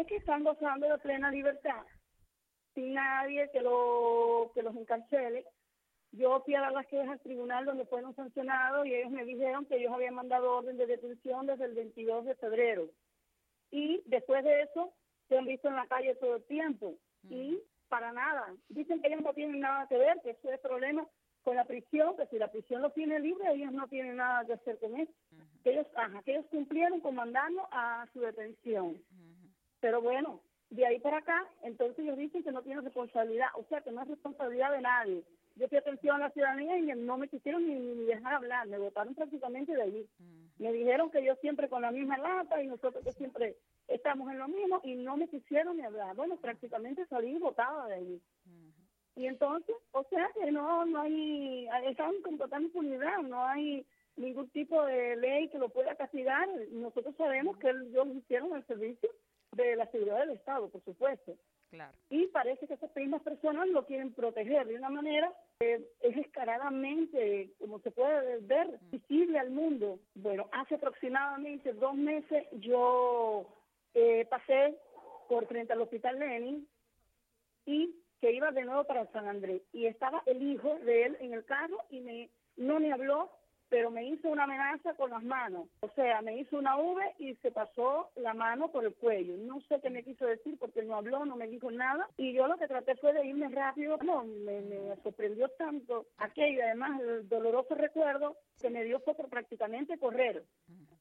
es que están gozando de plena libertad, sin nadie que los encarcele. Yo fui a dar las quejas al tribunal donde fueron sancionados y ellos me dijeron que ellos habían mandado orden de detención desde el 22 de febrero. Y después de eso se han visto en la calle todo el tiempo. Y para nada. Dicen que ellos no tienen nada que ver, que eso es problema con la prisión, que si la prisión los tiene libre, ellos no tienen nada que hacer con eso. Que ellos cumplieron con mandarnos a su detención. Pero bueno, de ahí para acá, entonces ellos dicen que no tienen responsabilidad, o sea, que no es responsabilidad de nadie. Yo fui atención a la ciudadanía y no me quisieron ni dejar hablar, me botaron prácticamente de allí. Me dijeron que yo siempre con la misma lata y nosotros que siempre estamos en lo mismo y no me quisieron ni hablar. Bueno, prácticamente salí botada de allí. Y entonces, o sea que no hay, están con total impunidad, no hay ningún tipo de ley que lo pueda castigar. Nosotros sabemos que ellos hicieron el servicio de la seguridad del Estado, por supuesto. Claro. Y parece que esas mismas personas lo quieren proteger de una manera que es descaradamente, como se puede ver, visible al mundo. Bueno, hace aproximadamente 2 meses yo pasé por frente al Hospital Lenin y que iba de nuevo para San Andrés. Y estaba el hijo de él en el carro y no me habló, pero me hizo una amenaza con las manos. O sea, me hizo una V y se pasó la mano por el cuello. No sé qué me quiso decir porque no habló, no me dijo nada. Y yo lo que traté fue de irme rápido. No, me sorprendió tanto aquello, además el doloroso recuerdo que me dio fue por prácticamente correr.